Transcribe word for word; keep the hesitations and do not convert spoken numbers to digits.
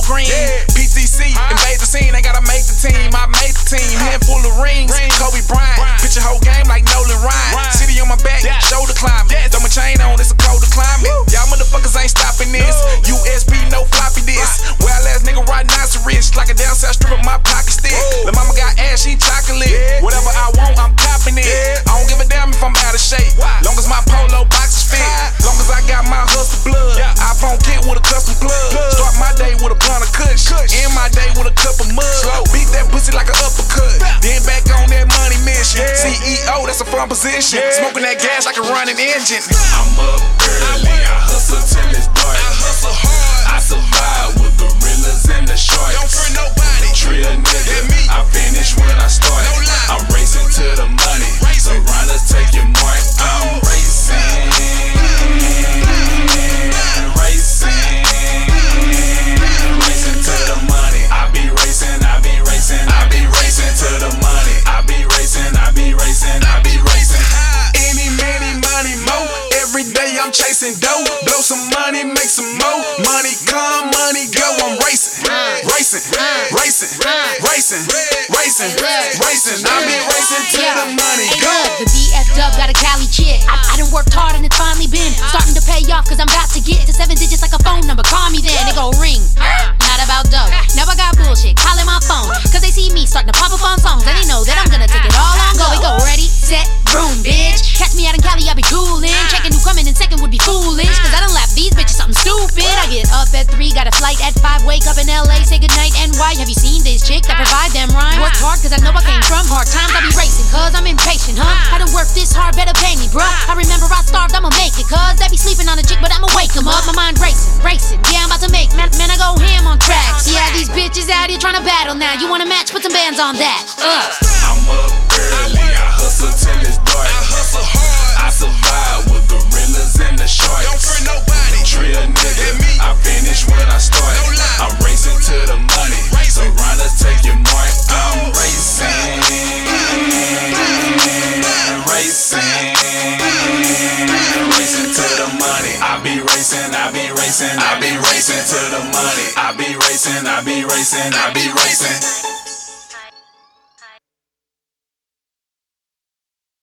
green. Yeah. P T C, invade the scene, ain't gotta make the team. I made the team, handful of rings. Kobe Bryant, pitch a whole game like Nolan Ryan. City on my back, shoulder climbing. Throw my chain on, it's a colder climate. Y'all motherfuckers ain't stopping this. U S B, no floppy disk. Wild ass nigga rhinoceros, like a down south strip of my pocket stick. The mama got ass, she chocolate. Whatever I want, I'm copping it. I don't give a damn if I'm out of shape. Long as my polo boxes fit. Long as I got my hustle blood. iPhone kit with a custom plug. Start my day with a blunt of kush. End my day with a cup of mud. Beat that pussy like an uppercut. Then back on that money mission. C E O, that's a fun position. Smoking that gas like a running engine. I'm up early, I hustle till it's dark. I hustle hard. I survive with gorillas and the sharks. Don't fear nobody. Trill nigga, I finish when I start. I'm racing to the money. Surrounders take your mark. I'm racing, racing, racing to the money. I be racing, I be racing, I be racing to the money. I be racing, I be racing, I be racing. Any, many, money, mo. Every day I'm chasing dough. Blow some money, make some more. Money come, money go. I'm racing, racing, racing, racing, racing, racing. I be racing to the money Hey, go. look, the B F dub got a Cali chick. I, I done worked hard and it's finally been starting to pay off, cause I'm about to get to seven digits like a phone number. Call me then, it gon' ring. Not about dough. Now I got bullshit calling my phone, cause they see me starting to pop up on songs and they know that I'm gonna take it all on go. We go ready, set, boom, bitch. Catch me out in Cali, I be coolin'. Checking who coming in second would be foolish, cause I done lap these bitches something stupid. I get up at three, got a flight at five, wake up in L A, say goodnight N Y. Have you seen this chick that provide them rhymes? Work hard cause I know I came from hard times. I be racing cause I'm impatient, huh? I done work this hard, better pay me, bruh. I remember I starved, I'ma make it, cause they be sleeping on a chick, but I'ma wake them up. My mind racing, racing, yeah, I'm about to make man, man, I go ham on tracks. Yeah, these bitches out here trying to battle now. You wanna match? Put some bands on that. Uh. I'm up early, I hustle till it's dark. I hustle hard. I survive with gorillas and the sharks. Don't fear nobody. Trill nigga, I finish when I start. I'm racing to the money. Surrounders take your mark. I'm racing, racing, racing to the money. I be racing, I be racing, I be racing to the money. I be racing, I be racing, I be racing.